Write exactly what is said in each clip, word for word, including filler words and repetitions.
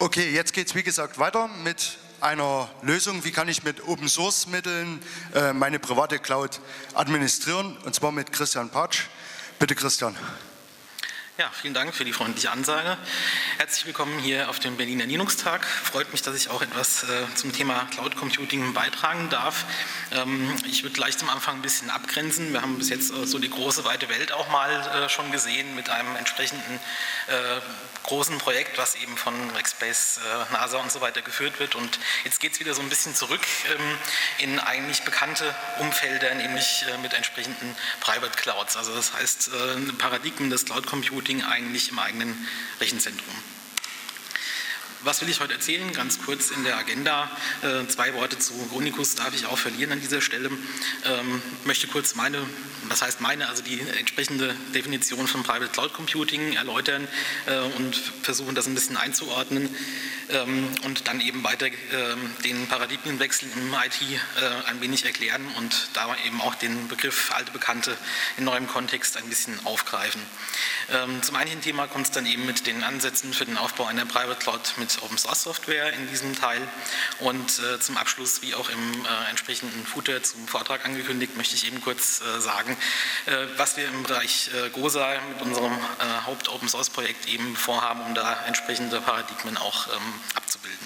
Okay, jetzt geht es wie gesagt weiter mit einer Lösung, wie kann ich mit Open-Source-Mitteln äh, meine private Cloud administrieren, und zwar mit Christian Patsch. Bitte Christian. Ja, vielen Dank für die freundliche Ansage. Herzlich willkommen hier auf dem Berliner Linux-Tag. Freut mich, dass ich auch etwas äh, zum Thema Cloud Computing beitragen darf. Ähm, ich würde gleich zum Anfang ein bisschen abgrenzen. Wir haben bis jetzt äh, so die große, weite Welt auch mal äh, schon gesehen mit einem entsprechenden äh, großen Projekt, was eben von Rackspace, äh, NASA und so weiter geführt wird. Und jetzt geht es wieder so ein bisschen zurück ähm, in eigentlich bekannte Umfelder, nämlich äh, mit entsprechenden Private Clouds. Also das heißt, äh, Paradigmen des Cloud Computing eigentlich im eigenen Rechenzentrum. Was will ich heute erzählen? Ganz kurz in der Agenda. Äh, zwei Worte zu Chronicus darf ich auch verlieren an dieser Stelle. Ähm, möchte kurz meine, was heißt meine, also die entsprechende Definition von Private Cloud Computing erläutern äh, und versuchen, das ein bisschen einzuordnen ähm, und dann eben weiter äh, den Paradigmenwechsel im I T äh, ein wenig erklären und da eben auch den Begriff alte Bekannte in neuem Kontext ein bisschen aufgreifen. Ähm, zum einen Thema kommt es dann eben mit den Ansätzen für den Aufbau einer Private Cloud mit Open Source Software in diesem Teil und äh, zum Abschluss, wie auch im äh, entsprechenden Footer zum Vortrag angekündigt, möchte ich eben kurz äh, sagen, äh, was wir im Bereich äh, GOSA mit unserem äh, Haupt Open Source Projekt eben vorhaben, um da entsprechende Paradigmen auch ähm, abzubilden.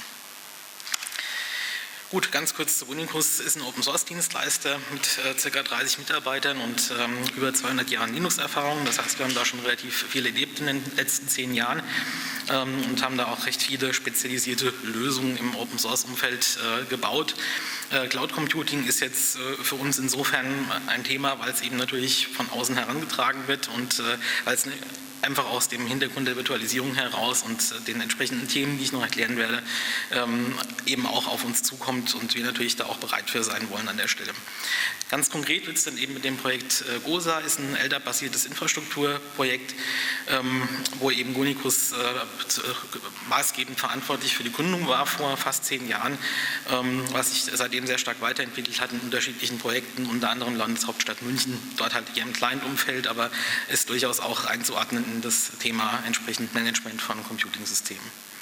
Gut, ganz kurz zu Chronicus, ist ein Open-Source-Dienstleister mit äh, ca. dreißig Mitarbeitern und ähm, über zweihundert Jahren Linux-Erfahrung. Das heißt, wir haben da schon relativ viel erlebt in den letzten zehn Jahren ähm, und haben da auch recht viele spezialisierte Lösungen im Open-Source-Umfeld äh, gebaut. Äh, Cloud Computing ist jetzt äh, für uns insofern ein Thema, weil es eben natürlich von außen herangetragen wird und äh, weil es eine einfach aus dem Hintergrund der Virtualisierung heraus und den entsprechenden Themen, die ich noch erklären werde, ähm, eben auch auf uns zukommt und wir natürlich da auch bereit für sein wollen an der Stelle. Ganz konkret wird es dann eben mit dem Projekt äh, GOSA, ist ein L D A P-basiertes Infrastrukturprojekt, ähm, wo eben Chronicus äh, maßgebend verantwortlich für die Gründung war vor fast zehn Jahren, ähm, was sich seitdem sehr stark weiterentwickelt hat in unterschiedlichen Projekten, unter anderem Landeshauptstadt München, dort halt eher im Client-Umfeld, aber ist durchaus auch einzuordnen in das Thema entsprechend Management von Computing-Systemen.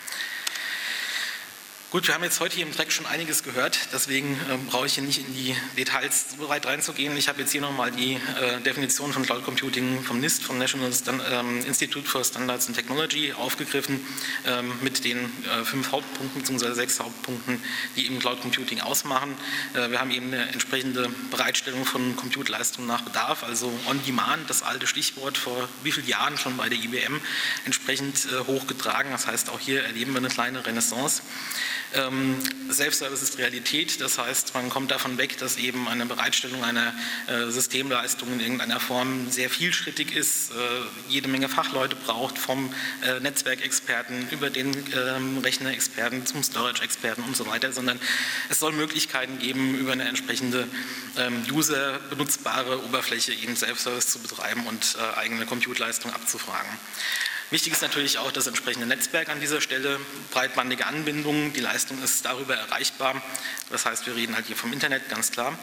Gut, wir haben jetzt heute hier im Track schon einiges gehört, deswegen äh, brauche ich hier nicht in die Details so weit reinzugehen. Ich habe jetzt hier nochmal die äh, Definition von Cloud Computing vom NIST, vom National Stand, ähm, Institute for Standards and Technology, aufgegriffen ähm, mit den äh, fünf Hauptpunkten bzw. sechs Hauptpunkten, die eben Cloud Computing ausmachen. Äh, wir haben eben eine entsprechende Bereitstellung von Compute-Leistung nach Bedarf, also On-Demand, das alte Stichwort vor wie vielen Jahren schon bei der I B M entsprechend äh, hochgetragen. Das heißt, auch hier erleben wir eine kleine Renaissance. Ähm, Self-Service ist Realität, das heißt, man kommt davon weg, dass eben eine Bereitstellung einer äh, Systemleistung in irgendeiner Form sehr vielschrittig ist, äh, jede Menge Fachleute braucht, vom äh, Netzwerkexperten über den ähm, Rechnerexperten zum Storage-Experten und so weiter, sondern es soll Möglichkeiten geben, über eine entsprechende ähm, user-benutzbare Oberfläche eben Self-Service zu betreiben und äh, eigene Compute-Leistung abzufragen. Wichtig ist natürlich auch das entsprechende Netzwerk an dieser Stelle, breitbandige Anbindung, die Leistung ist darüber erreichbar, das heißt, wir reden halt hier vom Internet, ganz klar.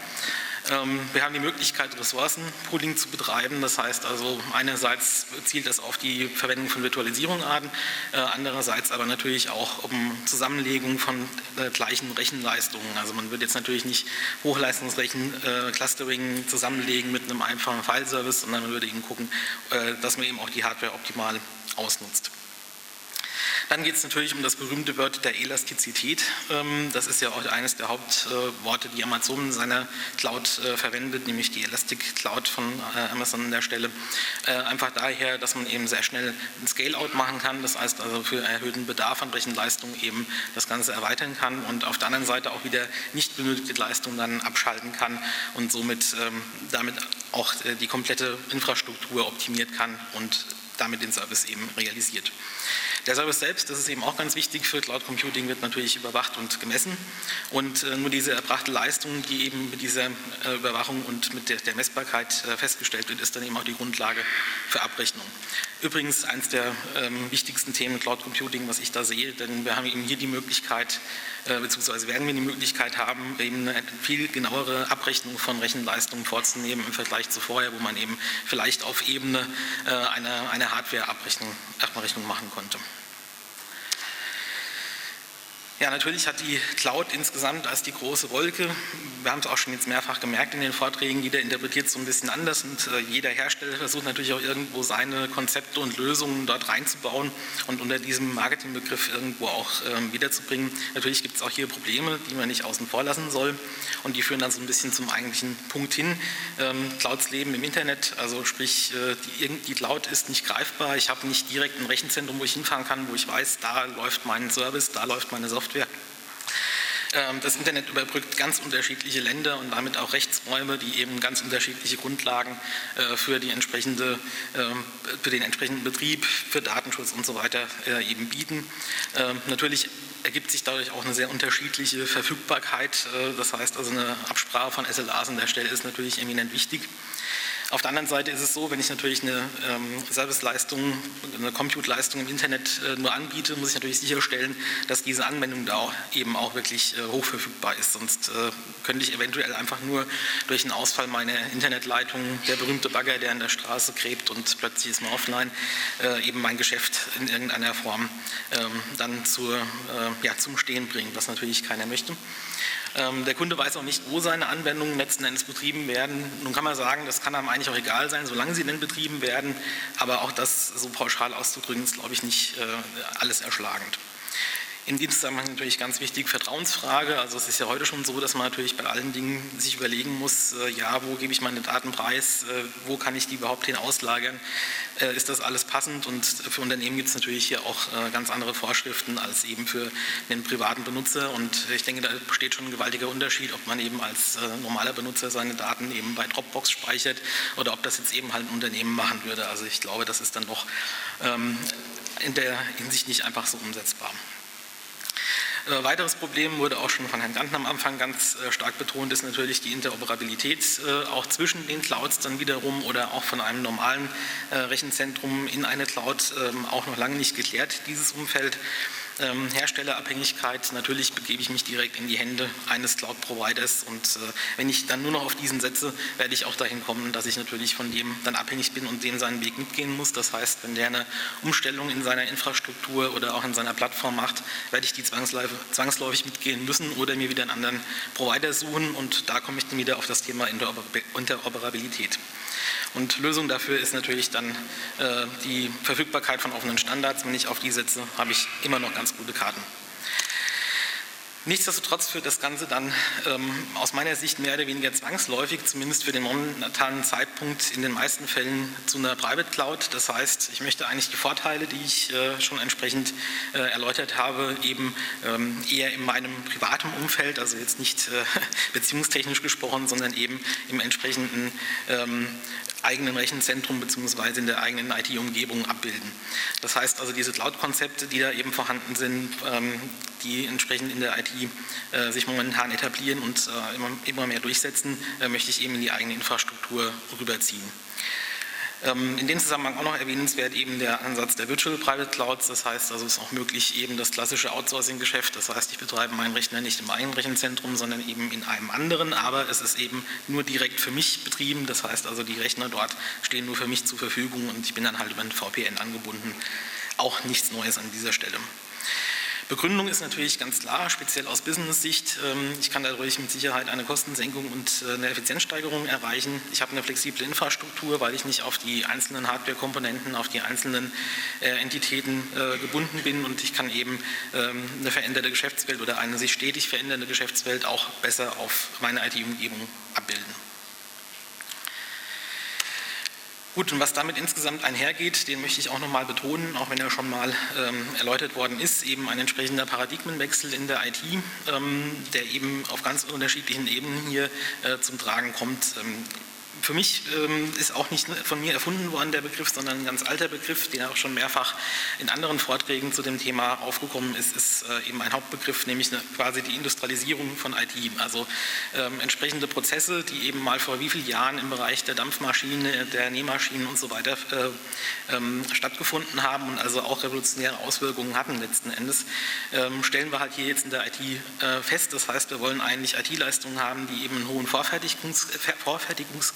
Wir haben die Möglichkeit, Ressourcenpooling zu betreiben, das heißt also einerseits zielt das auf die Verwendung von Virtualisierung an, andererseits aber natürlich auch um Zusammenlegung von gleichen Rechenleistungen. Also man wird jetzt natürlich nicht Hochleistungsrechen, Clustering zusammenlegen mit einem einfachen File-Service, sondern man würde eben gucken, dass man eben auch die Hardware optimal ausnutzt. Dann geht es natürlich um das berühmte Wort der Elastizität. Das ist ja auch eines der Hauptworte, die Amazon in seiner Cloud verwendet, nämlich die Elastic Cloud von Amazon an der Stelle. Einfach daher, dass man eben sehr schnell ein Scale-out machen kann, das heißt also für erhöhten Bedarf an Rechenleistung eben das Ganze erweitern kann und auf der anderen Seite auch wieder nicht benötigte Leistung dann abschalten kann und somit damit auch die komplette Infrastruktur optimiert kann und damit den Service eben realisiert. Der Service selbst, das ist eben auch ganz wichtig für Cloud Computing, wird natürlich überwacht und gemessen und äh, nur diese erbrachte Leistung, die eben mit dieser äh, Überwachung und mit der, der Messbarkeit äh, festgestellt wird, ist dann eben auch die Grundlage für Abrechnung. Übrigens eines der ähm, wichtigsten Themen Cloud Computing, was ich da sehe, denn wir haben eben hier die Möglichkeit, äh, beziehungsweise werden wir die Möglichkeit haben, eben eine viel genauere Abrechnung von Rechenleistungen vorzunehmen im Vergleich zu vorher, wo man eben vielleicht auf Ebene äh, einer eine Hardware-Abrechnung Abrechnung machen konnte. Ja, natürlich hat die Cloud insgesamt als die große Wolke, wir haben es auch schon jetzt mehrfach gemerkt in den Vorträgen, jeder interpretiert es so ein bisschen anders und äh, jeder Hersteller versucht natürlich auch irgendwo seine Konzepte und Lösungen dort reinzubauen und unter diesem Marketingbegriff irgendwo auch äh, wiederzubringen. Natürlich gibt es auch hier Probleme, die man nicht außen vor lassen soll und die führen dann so ein bisschen zum eigentlichen Punkt hin. Ähm, Clouds leben im Internet, also sprich äh, die, die Cloud ist nicht greifbar, ich habe nicht direkt ein Rechenzentrum, wo ich hinfahren kann, wo ich weiß, da läuft mein Service, da läuft meine Software. Das Internet überbrückt ganz unterschiedliche Länder und damit auch Rechtsräume, die eben ganz unterschiedliche Grundlagen für, die entsprechende, für den entsprechenden Betrieb, für Datenschutz und so weiter eben bieten. Natürlich ergibt sich dadurch auch eine sehr unterschiedliche Verfügbarkeit. Das heißt also, eine Absprache von S L As an der Stelle ist natürlich eminent wichtig. Auf der anderen Seite ist es so, wenn ich natürlich eine ähm, Serviceleistung, eine Compute-Leistung im Internet äh, nur anbiete, muss ich natürlich sicherstellen, dass diese Anwendung da auch eben auch wirklich äh, hochverfügbar ist. Sonst äh, könnte ich eventuell einfach nur durch einen Ausfall meiner Internetleitung, der berühmte Bagger, der an der Straße gräbt und plötzlich ist man offline, äh, eben mein Geschäft in irgendeiner Form ähm, dann zur, äh, ja, zum Stehen bringen, was natürlich keiner möchte. Der Kunde weiß auch nicht, wo seine Anwendungen letzten Endes betrieben werden. Nun kann man sagen, das kann einem eigentlich auch egal sein, solange sie denn betrieben werden, aber auch das so pauschal auszudrücken, ist, glaube ich, nicht äh, alles erschlagend. In diesem Zusammenhang natürlich ganz wichtig, Vertrauensfrage. Also es ist ja heute schon so, dass man natürlich bei allen Dingen sich überlegen muss, äh, ja, wo gebe ich meine Daten preis, äh, wo kann ich die überhaupt hin auslagern, äh, ist das alles passend? Und für Unternehmen gibt es natürlich hier auch äh, ganz andere Vorschriften als eben für den privaten Benutzer. Und ich denke, da besteht schon ein gewaltiger Unterschied, ob man eben als äh, normaler Benutzer seine Daten eben bei Dropbox speichert oder ob das jetzt eben halt ein Unternehmen machen würde. Also ich glaube, das ist dann doch ähm, in der Hinsicht nicht einfach so umsetzbar. Äh, weiteres Problem wurde auch schon von Herrn Gantner am Anfang ganz äh, stark betont, ist natürlich die Interoperabilität äh, auch zwischen den Clouds dann wiederum oder auch von einem normalen äh, Rechenzentrum in eine Cloud ähm, auch noch lange nicht geklärt, dieses Umfeld. Ähm, Herstellerabhängigkeit, natürlich begebe ich mich direkt in die Hände eines Cloud-Providers und äh, wenn ich dann nur noch auf diesen setze, werde ich auch dahin kommen, dass ich natürlich von dem dann abhängig bin und dem seinen Weg mitgehen muss. Das heißt, wenn der eine Umstellung in seiner Infrastruktur oder auch in seiner Plattform macht, werde ich die zwangsläufig, zwangsläufig mitgehen müssen oder mir wieder einen anderen Provider suchen und da komme ich dann wieder auf das Thema Interoperabilität. Und Lösung dafür ist natürlich dann äh, die Verfügbarkeit von offenen Standards. Wenn ich auf die setze, habe ich immer noch ganz gute Karten. Nichtsdestotrotz führt das Ganze dann ähm, aus meiner Sicht mehr oder weniger zwangsläufig, zumindest für den momentanen Zeitpunkt in den meisten Fällen zu einer Private Cloud. Das heißt, ich möchte eigentlich die Vorteile, die ich äh, schon entsprechend äh, erläutert habe, eben ähm, eher in meinem privaten Umfeld, also jetzt nicht äh, beziehungstechnisch gesprochen, sondern eben im entsprechenden ähm, eigenen Rechenzentrum bzw. in der eigenen I T-Umgebung abbilden. Das heißt also, diese Cloud-Konzepte, die da eben vorhanden sind, ähm, die entsprechend in der I T äh, sich momentan etablieren und äh, immer, immer mehr durchsetzen, äh, möchte ich eben in die eigene Infrastruktur rüberziehen. Ähm, in dem Zusammenhang auch noch erwähnenswert eben der Ansatz der Virtual Private Clouds, das heißt also, es ist auch möglich eben das klassische Outsourcing-Geschäft, das heißt, ich betreibe meinen Rechner nicht im eigenen Rechenzentrum, sondern eben in einem anderen, aber es ist eben nur direkt für mich betrieben, das heißt also, die Rechner dort stehen nur für mich zur Verfügung und ich bin dann halt über ein V P N angebunden. Auch nichts Neues an dieser Stelle. Begründung ist natürlich ganz klar, speziell aus Business-Sicht. Ich kann dadurch mit Sicherheit eine Kostensenkung und eine Effizienzsteigerung erreichen. Ich habe eine flexible Infrastruktur, weil ich nicht auf die einzelnen Hardware-Komponenten, auf die einzelnen Entitäten gebunden bin und ich kann eben eine veränderte Geschäftswelt oder eine sich stetig verändernde Geschäftswelt auch besser auf meine I T-Umgebung abbilden. Gut, und was damit insgesamt einhergeht, den möchte ich auch nochmal betonen, auch wenn er schon mal ähm, erläutert worden ist, eben ein entsprechender Paradigmenwechsel in der I T, ähm, der eben auf ganz unterschiedlichen Ebenen hier äh, zum Tragen kommt. Ähm, Für mich ähm, ist auch nicht von mir erfunden worden der Begriff, sondern ein ganz alter Begriff, der auch schon mehrfach in anderen Vorträgen zu dem Thema aufgekommen ist, ist äh, eben ein Hauptbegriff, nämlich eine, quasi die Industrialisierung von I T. Also ähm, entsprechende Prozesse, die eben mal vor wie vielen Jahren im Bereich der Dampfmaschine, der Nähmaschinen und so weiter äh, ähm, stattgefunden haben und also auch revolutionäre Auswirkungen hatten letzten Endes, ähm, stellen wir halt hier jetzt in der I T äh, fest. Das heißt, wir wollen eigentlich I T-Leistungen haben, die eben einen hohen Vorfertigungs Vorfertigungsgrad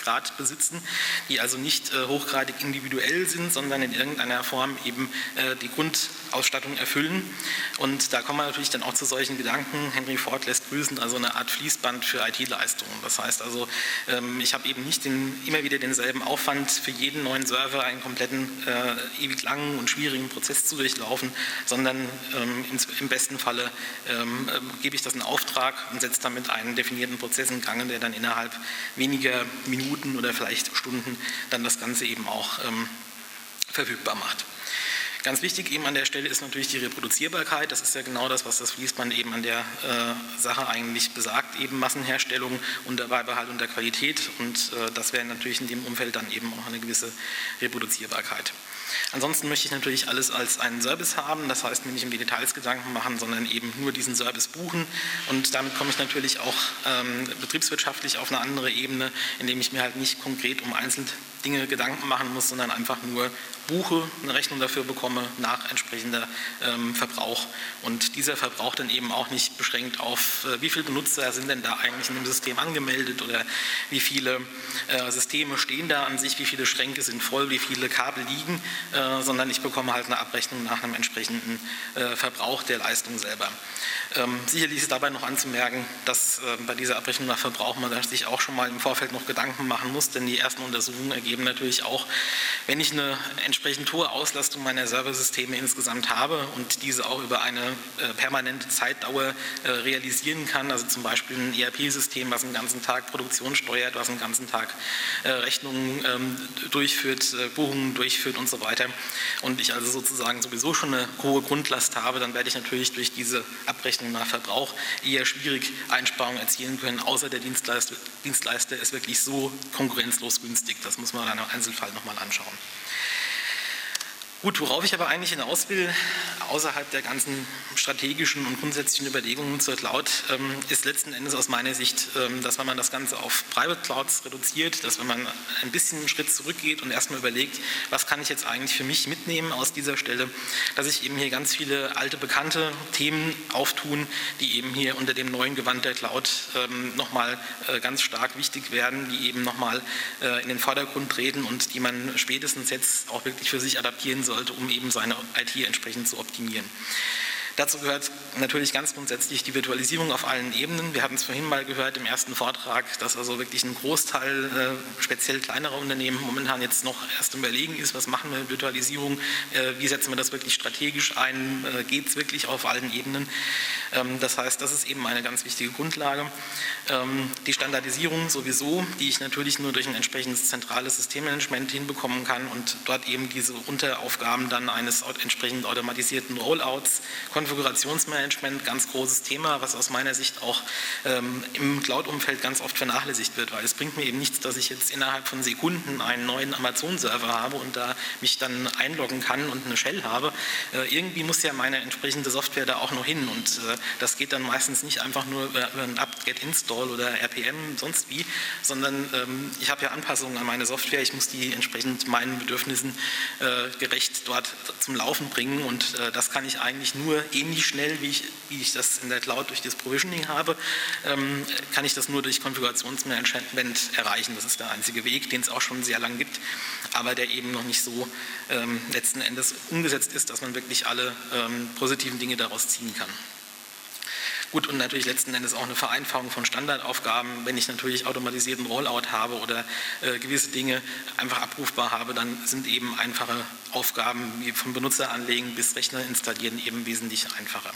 Grad besitzen, die also nicht äh, hochgradig individuell sind, sondern in irgendeiner Form eben äh, die Grundausstattung erfüllen. Und da kommen wir natürlich dann auch zu solchen Gedanken. Henry Ford lässt grüßen, also eine Art Fließband für I T-Leistungen. Das heißt also, ähm, ich habe eben nicht den, immer wieder denselben Aufwand für jeden neuen Server einen kompletten, äh, ewig langen und schwierigen Prozess zu durchlaufen, sondern ähm, im, im besten Falle ähm, äh, gebe ich das in Auftrag und setze damit einen definierten Prozess in Gang, der dann innerhalb weniger Minuten oder vielleicht Stunden dann das Ganze eben auch ähm, verfügbar macht. Ganz wichtig eben an der Stelle ist natürlich die Reproduzierbarkeit. Das ist ja genau das, was das Fließband eben an der äh, Sache eigentlich besagt, eben Massenherstellung unter Beibehaltung der Qualität, und äh, das wäre natürlich in dem Umfeld dann eben auch eine gewisse Reproduzierbarkeit. Ansonsten möchte ich natürlich alles als einen Service haben, das heißt mir nicht um die Details Gedanken machen, sondern eben nur diesen Service buchen, und damit komme ich natürlich auch ähm, betriebswirtschaftlich auf eine andere Ebene, indem ich mir halt nicht konkret um einzelne Dinge Gedanken machen muss, sondern einfach nur buche, eine Rechnung dafür bekomme nach entsprechender ähm, Verbrauch, und dieser Verbrauch dann eben auch nicht beschränkt auf, äh, wie viele Benutzer sind denn da eigentlich in dem System angemeldet oder wie viele äh, Systeme stehen da an sich, wie viele Schränke sind voll, wie viele Kabel liegen, äh, sondern ich bekomme halt eine Abrechnung nach einem entsprechenden äh, Verbrauch der Leistung selber. Ähm, sicherlich ist dabei noch anzumerken, dass äh, bei dieser Abrechnung nach Verbrauch man sich auch schon mal im Vorfeld noch Gedanken machen muss, denn die ersten Untersuchungen ergeben natürlich auch, wenn ich eine entsprechend hohe Auslastung meiner Serversysteme insgesamt habe und diese auch über eine äh, permanente Zeitdauer äh, realisieren kann, also zum Beispiel ein E R P-System, was den ganzen Tag Produktion steuert, was den ganzen Tag äh, Rechnungen ähm, durchführt, äh, Buchungen durchführt und so weiter, und ich also sozusagen sowieso schon eine hohe Grundlast habe, dann werde ich natürlich durch diese Abrechnung nach Verbrauch eher schwierig Einsparungen erzielen können, außer der Dienstleister, Dienstleister ist wirklich so konkurrenzlos günstig. Das muss man dann im Einzelfall nochmal anschauen. Gut, worauf ich aber eigentlich hinaus will, außerhalb der ganzen strategischen und grundsätzlichen Überlegungen zur Cloud, ähm, ist letzten Endes aus meiner Sicht, ähm, dass wenn man das Ganze auf Private Clouds reduziert, dass wenn man ein bisschen einen Schritt zurückgeht und erstmal überlegt, was kann ich jetzt eigentlich für mich mitnehmen aus dieser Stelle, dass sich eben hier ganz viele alte, bekannte Themen auftun, die eben hier unter dem neuen Gewand der Cloud ähm, nochmal äh, ganz stark wichtig werden, die eben nochmal äh, in den Vordergrund treten und die man spätestens jetzt auch wirklich für sich adaptieren sollte, um eben seine I T entsprechend zu optimieren. Dazu gehört natürlich ganz grundsätzlich die Virtualisierung auf allen Ebenen. Wir hatten es vorhin mal gehört im ersten Vortrag, dass also wirklich ein Großteil, äh, speziell kleinerer Unternehmen, momentan jetzt noch erst im Überlegen ist, was machen wir mit Virtualisierung, äh, wie setzen wir das wirklich strategisch ein, äh, geht es wirklich auf allen Ebenen. Ähm, das heißt, das ist eben eine ganz wichtige Grundlage. Ähm, die Standardisierung sowieso, die ich natürlich nur durch ein entsprechendes zentrales Systemmanagement hinbekommen kann und dort eben diese Unteraufgaben dann eines entsprechend automatisierten Rollouts, Konfigurationsmanagement, ganz großes Thema, was aus meiner Sicht auch ähm, im Cloud-Umfeld ganz oft vernachlässigt wird, weil es bringt mir eben nichts, dass ich jetzt innerhalb von Sekunden einen neuen Amazon-Server habe und da mich dann einloggen kann und eine Shell habe. Äh, irgendwie muss ja meine entsprechende Software da auch noch hin, und äh, das geht dann meistens nicht einfach nur über, über ein apt-get-install oder R P M, sonst wie, sondern ähm, ich habe ja Anpassungen an meine Software, ich muss die entsprechend meinen Bedürfnissen äh, gerecht dort zum Laufen bringen, und äh, das kann ich eigentlich nur ähnlich schnell, wie ich, wie ich das in der Cloud durch das Provisioning habe, ähm, kann ich das nur durch Konfigurationsmanagement erreichen. Das ist der einzige Weg, den es auch schon sehr lange gibt, aber der eben noch nicht so ähm, letzten Endes umgesetzt ist, dass man wirklich alle ähm, positiven Dinge daraus ziehen kann. Gut, und natürlich letzten Endes auch eine Vereinfachung von Standardaufgaben. Wenn ich natürlich automatisierten Rollout habe oder äh, gewisse Dinge einfach abrufbar habe, dann sind eben einfache Aufgaben wie vom Benutzer anlegen bis Rechner installieren eben wesentlich einfacher.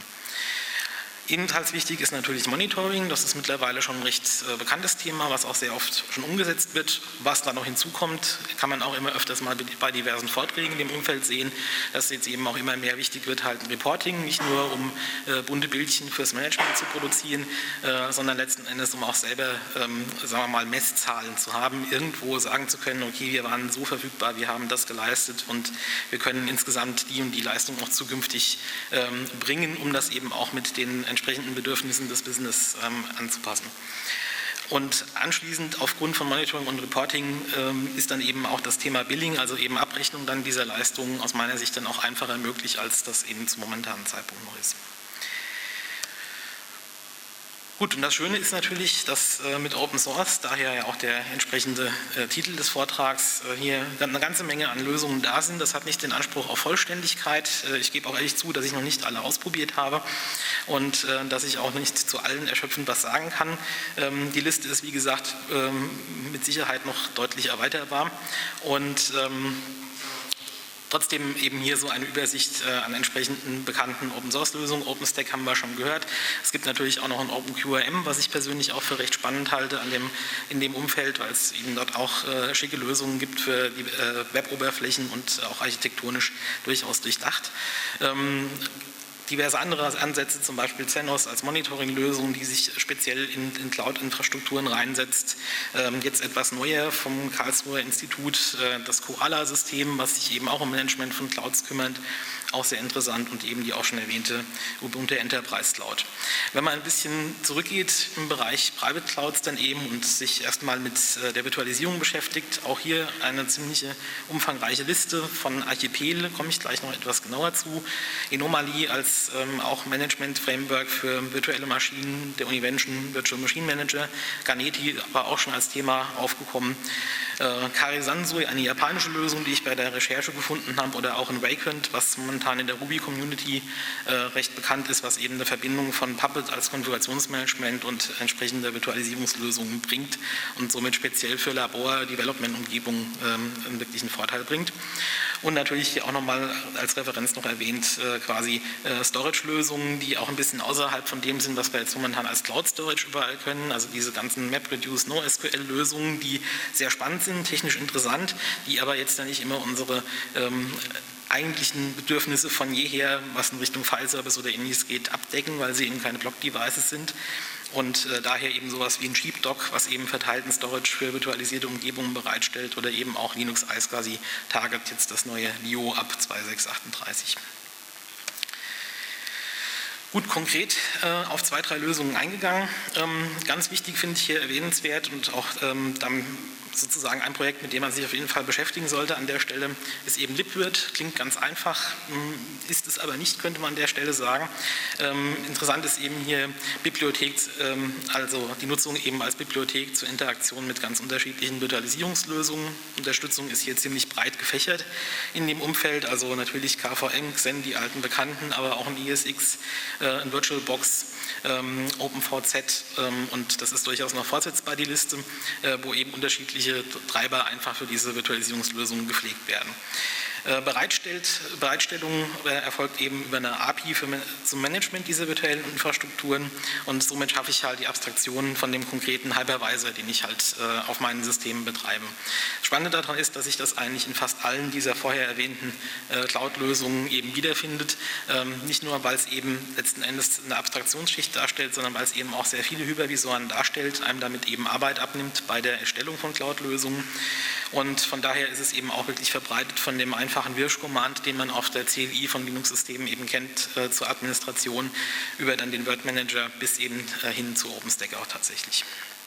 Ebenfalls wichtig ist natürlich Monitoring. Das ist mittlerweile schon ein recht äh, bekanntes Thema, was auch sehr oft schon umgesetzt wird. Was da noch hinzukommt, kann man auch immer öfters mal bei diversen Vorträgen in dem Umfeld sehen, dass jetzt eben auch immer mehr wichtig wird, halt ein Reporting, nicht nur um äh, bunte Bildchen fürs Management zu produzieren, äh, sondern letzten Endes, um auch selber, ähm, sagen wir mal, Messzahlen zu haben, irgendwo sagen zu können, okay, wir waren so verfügbar, wir haben das geleistet und wir können insgesamt die und die Leistung auch zukünftig ähm, bringen, um das eben auch mit den entsprechenden Bedürfnissen des Business ähm, anzupassen. Und anschließend aufgrund von Monitoring und Reporting ähm, ist dann eben auch das Thema Billing, also eben Abrechnung dann dieser Leistungen aus meiner Sicht dann auch einfacher möglich, als das eben zum momentanen Zeitpunkt noch ist. Gut, und das Schöne ist natürlich, dass äh, mit Open Source, daher ja auch der entsprechende äh, Titel des Vortrags, äh, hier eine ganze Menge an Lösungen da sind. Das hat nicht den Anspruch auf Vollständigkeit. Äh, ich gebe auch ehrlich zu, dass ich noch nicht alle ausprobiert habe und äh, dass ich auch nicht zu allen erschöpfend was sagen kann. Ähm, die Liste ist, wie gesagt, ähm, mit Sicherheit noch deutlich erweiterbar und ähm, trotzdem eben hier so eine Übersicht äh, an entsprechenden bekannten Open-Source-Lösungen. OpenStack haben wir schon gehört. Es gibt natürlich auch noch ein OpenQRM, was ich persönlich auch für recht spannend halte an dem, in dem Umfeld, weil es eben dort auch äh, schicke Lösungen gibt für die äh, Web-Oberflächen und auch architektonisch durchaus durchdacht. Ähm, Diverse andere Ansätze, zum Beispiel Xenos als Monitoring-Lösung, die sich speziell in, in Cloud-Infrastrukturen reinsetzt. Ähm, jetzt etwas neuer vom Karlsruher Institut, äh, das Koala-System, was sich eben auch um Management von Clouds kümmert, auch sehr interessant, und eben die auch schon erwähnte Ubuntu Enterprise Cloud. Wenn man ein bisschen zurückgeht im Bereich Private Clouds dann eben und sich erstmal mit äh, der Virtualisierung beschäftigt, auch hier eine ziemliche umfangreiche Liste von Archipel, komme ich gleich noch etwas genauer zu. Enomaly als ähm, auch Management-Framework für virtuelle Maschinen, der Univention Virtual Machine Manager, Ganeti war auch schon als Thema aufgekommen. Äh, Kari Sansui, eine japanische Lösung, die ich bei der Recherche gefunden habe, oder auch in Vagrant, was momentan in der Ruby-Community äh, recht bekannt ist, was eben eine Verbindung von Puppet als Konfigurationsmanagement und entsprechende Virtualisierungslösungen bringt und somit speziell für Labor-Development-Umgebungen ähm, einen wirklichen Vorteil bringt. Und natürlich hier auch nochmal als Referenz noch erwähnt, äh, quasi äh, Storage-Lösungen, die auch ein bisschen außerhalb von dem sind, was wir jetzt momentan als Cloud-Storage überall können, also diese ganzen MapReduce, NoSQL-Lösungen, die sehr spannend sind, technisch interessant, die aber jetzt ja nicht immer unsere ähm, eigentlichen Bedürfnisse von jeher, was in Richtung File-Service oder ähnliches geht, abdecken, weil sie eben keine Block-Devices sind. Und äh, daher eben sowas wie ein Sheepdog, was eben verteilten Storage für virtualisierte Umgebungen bereitstellt, oder eben auch Linux iSCSI target jetzt das neue Lio ab zwei Punkt sechs Punkt achtunddreißig. Gut, konkret äh, auf zwei, drei Lösungen eingegangen. Ähm, ganz wichtig finde ich hier erwähnenswert und auch ähm, dann sozusagen ein Projekt, mit dem man sich auf jeden Fall beschäftigen sollte an der Stelle, ist eben LibVirt. Klingt ganz einfach, ist es aber nicht, könnte man an der Stelle sagen. Ähm, interessant ist eben hier Bibliothek, ähm, also die Nutzung eben als Bibliothek zur Interaktion mit ganz unterschiedlichen Virtualisierungslösungen. Unterstützung ist hier ziemlich breit gefächert in dem Umfeld, also natürlich K V M, Xen, die alten Bekannten, aber auch ein E S X, äh, ein VirtualBox, ähm, OpenVZ, ähm, und das ist durchaus noch fortsetzbar, die Liste, äh, wo eben unterschiedliche Treiber einfach für diese Virtualisierungslösungen gepflegt werden. Bereitstellt, Bereitstellung erfolgt eben über eine A P I für, zum Management dieser virtuellen Infrastrukturen, und somit schaffe ich halt die Abstraktion von dem konkreten Hypervisor, den ich halt äh, auf meinen Systemen betreibe. Das Spannende daran ist, dass sich das eigentlich in fast allen dieser vorher erwähnten äh, Cloud-Lösungen eben wiederfindet. Ähm, nicht nur, weil es eben letzten Endes eine Abstraktionsschicht darstellt, sondern weil es eben auch sehr viele Hypervisoren darstellt, einem damit eben Arbeit abnimmt bei der Erstellung von Cloud-Lösungen. Und von daher ist es eben auch wirklich verbreitet von dem einfachen Wirsch-Command, den man auf der C L I von Linux-Systemen eben kennt, äh, zur Administration, über dann den Word-Manager bis eben äh, hin zu OpenStack auch tatsächlich.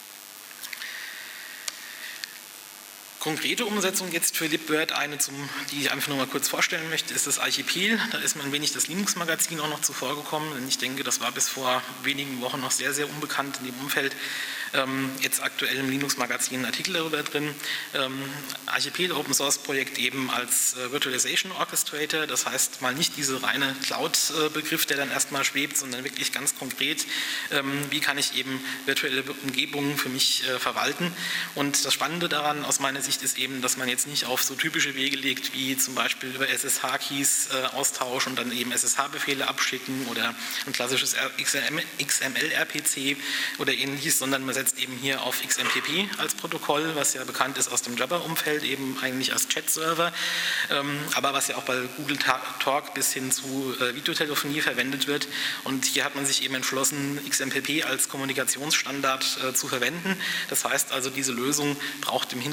Konkrete Umsetzung jetzt für LibVirt, eine, zum, die ich einfach nur mal kurz vorstellen möchte, ist das Archipel. Da ist mir ein wenig das Linux-Magazin auch noch zuvor gekommen, denn ich denke, das war bis vor wenigen Wochen noch sehr, sehr unbekannt in dem Umfeld. Ähm, jetzt aktuell im Linux-Magazin ein Artikel darüber drin. Ähm, Archipel Open-Source-Projekt eben als äh, Virtualization Orchestrator, das heißt mal nicht diese reine Cloud-Begriff, der dann erstmal schwebt, sondern wirklich ganz konkret, ähm, wie kann ich eben virtuelle Umgebungen für mich äh, verwalten. Und das Spannende daran aus meiner Sicht ist eben, dass man jetzt nicht auf so typische Wege legt, wie zum Beispiel über S S H-Keys äh, Austausch und dann eben S S H-Befehle abschicken oder ein klassisches X M L-R P C oder ähnliches, sondern man setzt eben hier auf X M P P als Protokoll, was ja bekannt ist aus dem Jabber-Umfeld, eben eigentlich als Chat-Server, ähm, aber was ja auch bei Google Talk bis hin zu äh, Videotelefonie verwendet wird. Und hier hat man sich eben entschlossen, X M P P als Kommunikationsstandard äh, zu verwenden. Das heißt also, diese Lösung braucht im Hintergrund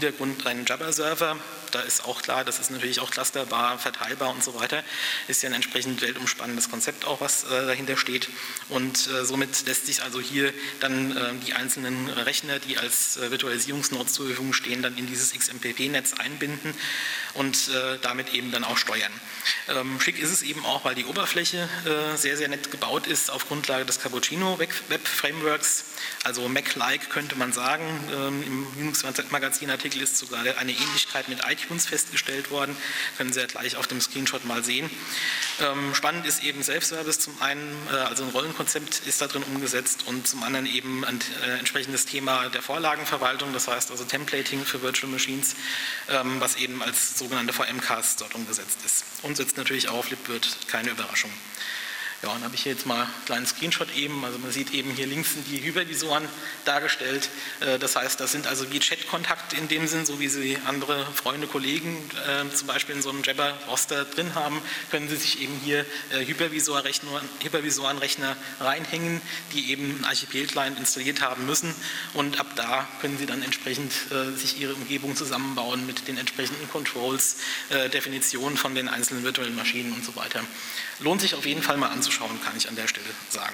einen Jabber-Server. Da ist auch klar, das ist natürlich auch clusterbar, verteilbar und so weiter. Ist ja ein entsprechend weltumspannendes Konzept auch, was äh, dahinter steht. Und äh, somit lässt sich also hier dann äh, die einzelnen Rechner, die als äh, Virtualisierungsnodes zur Verfügung stehen, dann in dieses X M P P-Netz einbinden und äh, damit eben dann auch steuern. Ähm, schick ist es eben auch, weil die Oberfläche äh, sehr, sehr nett gebaut ist auf Grundlage des Cappuccino Web Frameworks, also Mac-like könnte man sagen. Ähm, Im Linux-Magazin-Artikel ist sogar eine Ähnlichkeit mit iTunes festgestellt worden, können Sie ja gleich auf dem Screenshot mal sehen. Ähm, spannend ist eben Self-Service zum einen, äh, also ein Rollenkonzept ist da drin umgesetzt und zum anderen eben ein äh, entsprechendes Thema der Vorlagenverwaltung, das heißt also Templating für Virtual Machines, ähm, was eben als sogenannte V M-Casts dort umgesetzt ist. Und setzt natürlich auch auf libvirt, keine Überraschung. Ja, und habe ich hier jetzt mal einen kleinen Screenshot eben, also man sieht eben hier links sind die Hypervisoren dargestellt, das heißt, das sind also wie Chat-Kontakte in dem Sinn, so wie Sie andere Freunde, Kollegen äh, zum Beispiel in so einem Jabber-Roster drin haben, können Sie sich eben hier äh, Hypervisorenrechner, Hypervisorenrechner reinhängen, die eben einen Archipel-Client installiert haben müssen und ab da können Sie dann entsprechend äh, sich Ihre Umgebung zusammenbauen mit den entsprechenden Controls, äh, Definitionen von den einzelnen virtuellen Maschinen und so weiter. Lohnt sich auf jeden Fall mal anzuschauen, kann ich an der Stelle sagen.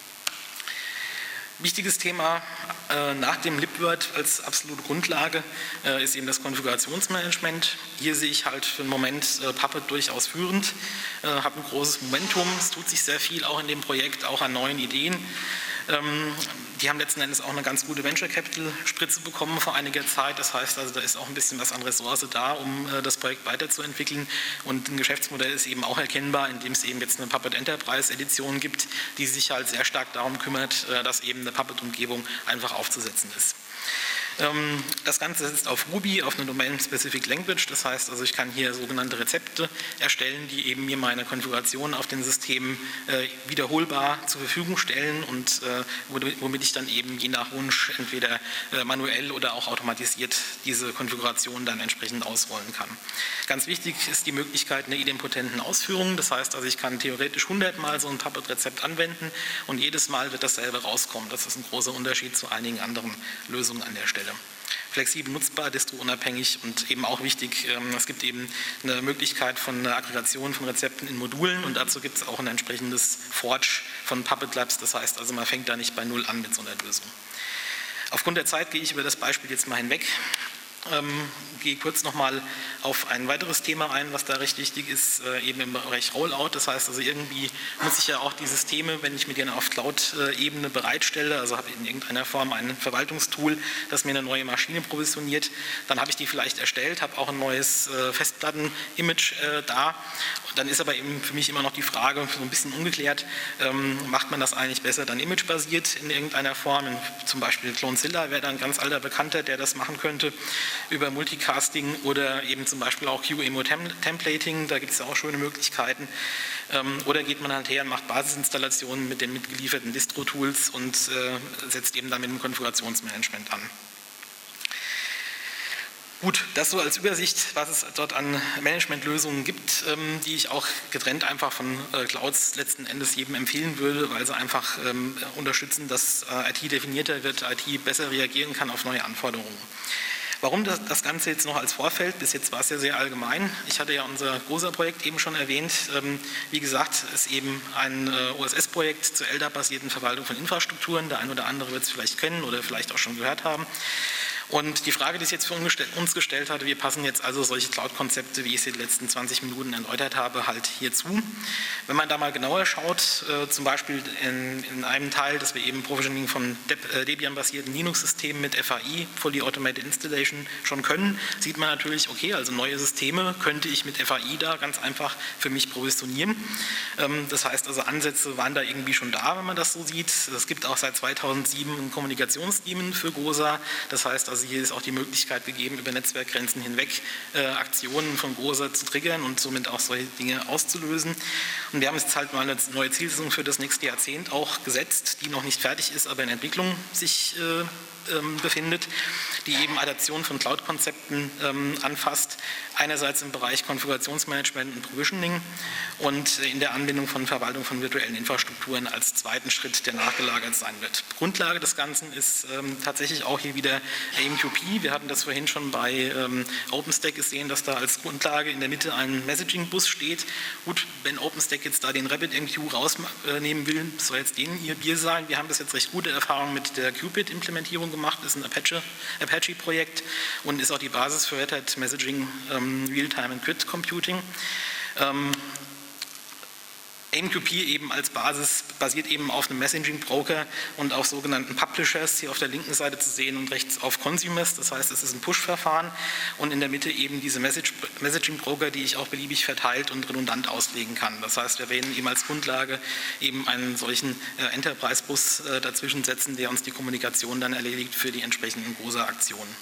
Wichtiges Thema äh, nach dem libvirt als absolute Grundlage äh, ist eben das Konfigurationsmanagement. Hier sehe ich halt für den Moment äh, Puppet durchaus führend, äh, habe ein großes Momentum, es tut sich sehr viel auch in dem Projekt, auch an neuen Ideen. Ähm, die haben letzten Endes auch eine ganz gute Venture Capital Spritze bekommen vor einiger Zeit. Das heißt also, da ist auch ein bisschen was an Ressource da, um äh, das Projekt weiterzuentwickeln. Und ein Geschäftsmodell ist eben auch erkennbar, indem es eben jetzt eine Puppet Enterprise Edition gibt, die sich halt sehr stark darum kümmert, äh, dass eben eine Puppet-Umgebung einfach aufzusetzen ist. Das Ganze ist auf Ruby, auf eine Domain-Specific Language, das heißt also, ich kann hier sogenannte Rezepte erstellen, die eben mir meine Konfiguration auf den Systemen äh, wiederholbar zur Verfügung stellen und äh, womit ich dann eben je nach Wunsch entweder äh, manuell oder auch automatisiert diese Konfiguration dann entsprechend ausrollen kann. Ganz wichtig ist die Möglichkeit einer idempotenten Ausführung, das heißt also, ich kann theoretisch hundert Mal so ein Puppet-Rezept anwenden und jedes Mal wird dasselbe rauskommen. Das ist ein großer Unterschied zu einigen anderen Lösungen an der Stelle. Flexibel nutzbar, distro-unabhängig und eben auch wichtig, es gibt eben eine Möglichkeit von einer Aggregation von Rezepten in Modulen und dazu gibt es auch ein entsprechendes Forge von Puppet Labs, das heißt also, man fängt da nicht bei Null an mit so einer Lösung. Aufgrund der Zeit gehe ich über das Beispiel jetzt mal hinweg. Ähm, gehe kurz nochmal auf ein weiteres Thema ein, was da recht wichtig ist, äh, eben im Bereich Rollout. Das heißt also, irgendwie muss ich ja auch die Systeme, wenn ich mir die auf Cloud-Ebene bereitstelle, also habe ich in irgendeiner Form ein Verwaltungstool, das mir eine neue Maschine provisioniert, dann habe ich die vielleicht erstellt, habe auch ein neues äh, Festplatten-Image äh, da. Dann ist aber eben für mich immer noch die Frage, so ein bisschen ungeklärt, ähm, macht man das eigentlich besser dann imagebasiert in irgendeiner Form? Zum Beispiel Clonezilla wäre da ein ganz alter Bekannter, der das machen könnte, über Multicasting oder eben zum Beispiel auch Q E M O-Templating, da gibt es ja auch schöne Möglichkeiten. Ähm, oder geht man halt her und macht Basisinstallationen mit den mitgelieferten Distro-Tools und äh, setzt eben damit ein Konfigurationsmanagement an. Gut, das so als Übersicht, was es dort an Managementlösungen gibt, ähm, die ich auch getrennt einfach von äh, Clouds letzten Endes jedem empfehlen würde, weil sie einfach ähm, unterstützen, dass äh, I T definierter wird, I T besser reagieren kann auf neue Anforderungen. Warum das, das Ganze jetzt noch als Vorfeld? Bis jetzt war es ja sehr allgemein. Ich hatte ja unser großer Projekt eben schon erwähnt. Ähm, wie gesagt, ist eben ein äh, O S S-Projekt zur L D A P-basierten Verwaltung von Infrastrukturen. Der ein oder andere wird es vielleicht kennen oder vielleicht auch schon gehört haben. Und die Frage, die es jetzt für uns gestellt hatte, wir passen jetzt also solche Cloud-Konzepte, wie ich sie die letzten zwanzig Minuten erläutert habe, halt hierzu. Wenn man da mal genauer schaut, äh, zum Beispiel in, in einem Teil, dass wir eben Provisioning von äh, Debian-basierten Linux-Systemen mit F A I, Fully Automated Installation, schon können, sieht man natürlich, okay, also neue Systeme könnte ich mit F A I da ganz einfach für mich provisionieren. Ähm, das heißt also, Ansätze waren da irgendwie schon da, wenn man das so sieht. Es gibt auch seit zweitausendsieben ein Kommunikationsdaemon für GOSA, das heißt also, hier ist auch die Möglichkeit gegeben, über Netzwerkgrenzen hinweg äh, Aktionen von GOSA zu triggern und somit auch solche Dinge auszulösen. Und wir haben jetzt halt mal eine neue Zielsetzung für das nächste Jahrzehnt auch gesetzt, die noch nicht fertig ist, aber in Entwicklung sich äh, ähm, befindet, die eben Adaption von Cloud-Konzepten ähm, anfasst, einerseits im Bereich Konfigurationsmanagement und Provisioning und in der Anbindung von Verwaltung von virtuellen Infrastrukturen als zweiten Schritt, der nachgelagert sein wird. Grundlage des Ganzen ist ähm, tatsächlich auch hier wieder A M Q P. Wir hatten das vorhin schon bei ähm, OpenStack gesehen, dass da als Grundlage in der Mitte ein Messaging-Bus steht. Gut, wenn OpenStack jetzt da den RabbitMQ rausnehmen will, soll jetzt denen ihr Bier sein. Wir haben bis jetzt recht gute Erfahrungen mit der Qpit-Implementierung gemacht. Das ist ein Apache, Apache-Projekt und ist auch die Basis für Red Hat Messaging ähm, Real-Time and Grid Computing. Ähm, A M Q P eben als Basis basiert eben auf einem Messaging-Broker und auf sogenannten Publishers, hier auf der linken Seite zu sehen und rechts auf Consumers, das heißt, es ist ein Push-Verfahren und in der Mitte eben diese Messaging-Broker, die ich auch beliebig verteilt und redundant auslegen kann. Das heißt, wir werden eben als Grundlage eben einen solchen äh, Enterprise-Bus äh, dazwischen setzen, der uns die Kommunikation dann erledigt für die entsprechenden Großer-Aktionen.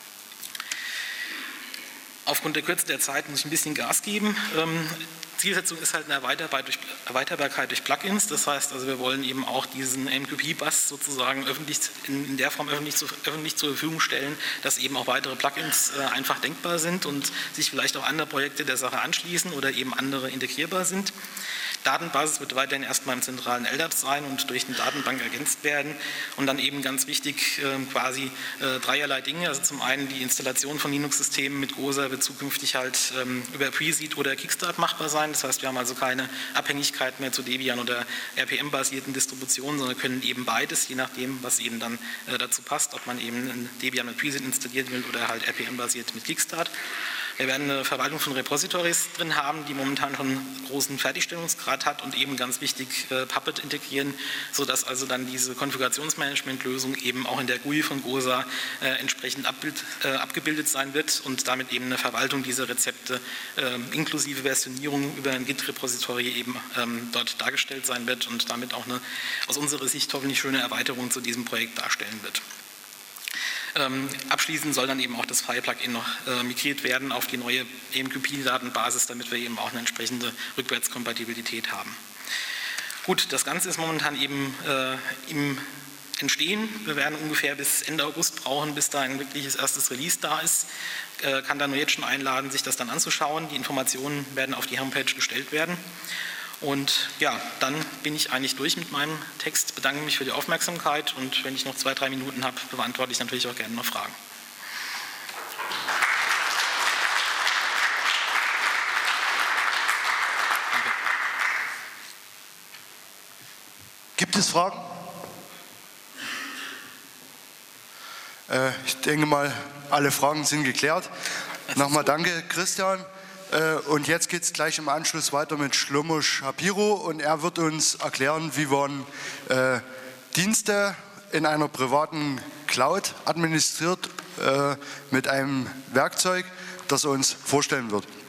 Aufgrund der Kürze der Zeit muss ich ein bisschen Gas geben. Ähm, Zielsetzung ist halt eine Erweiterbarkeit durch, Erweiterbarkeit durch Plugins. Das heißt, also wir wollen eben auch diesen A M Q P-Bus sozusagen öffentlich, in, in der Form öffentlich, zu, öffentlich zur Verfügung stellen, dass eben auch weitere Plugins äh, einfach denkbar sind und sich vielleicht auch andere Projekte der Sache anschließen oder eben andere integrierbar sind. Datenbasis wird weiterhin erstmal im zentralen L D A P sein und durch eine Datenbank ergänzt werden und dann eben ganz wichtig äh, quasi äh, dreierlei Dinge. Also zum einen die Installation von Linux-Systemen mit Gosa wird zukünftig halt ähm, über Preseed oder Kickstart machbar sein. Das heißt, wir haben also keine Abhängigkeit mehr zu Debian oder R P M-basierten Distributionen, sondern können eben beides, je nachdem, was eben dann äh, dazu passt, ob man eben ein Debian mit Preseed installieren will oder halt R P M-basiert mit Kickstart. Wir werden eine Verwaltung von Repositories drin haben, die momentan schon einen großen Fertigstellungsgrad hat und eben ganz wichtig äh, Puppet integrieren, sodass also dann diese Konfigurationsmanagement-Lösung eben auch in der G U I von Gosa äh, entsprechend abbild, äh, abgebildet sein wird und damit eben eine Verwaltung dieser Rezepte äh, inklusive Versionierung über ein Git-Repository eben ähm, dort dargestellt sein wird und damit auch eine aus unserer Sicht hoffentlich schöne Erweiterung zu diesem Projekt darstellen wird. Ähm, abschließend soll dann eben auch das File-Plugin noch äh, migriert werden auf die neue A M Q P-Datenbasis, damit wir eben auch eine entsprechende Rückwärtskompatibilität haben. Gut, das Ganze ist momentan eben äh, im Entstehen. Wir werden ungefähr bis Ende August brauchen, bis da ein wirkliches erstes Release da ist. Äh, kann dann nur jetzt schon einladen, sich das dann anzuschauen. Die Informationen werden auf die Homepage gestellt werden. Und ja, dann bin ich eigentlich durch mit meinem Text, bedanke mich für die Aufmerksamkeit und wenn ich noch zwei, drei Minuten habe, beantworte ich natürlich auch gerne noch Fragen. Danke. Gibt es Fragen? Äh, ich denke mal, alle Fragen sind geklärt. Nochmal danke, Christian. Und jetzt geht es gleich im Anschluss weiter mit Shlomo Shapiro und er wird uns erklären, wie man äh, Dienste in einer privaten Cloud administriert äh, mit einem Werkzeug, das er uns vorstellen wird.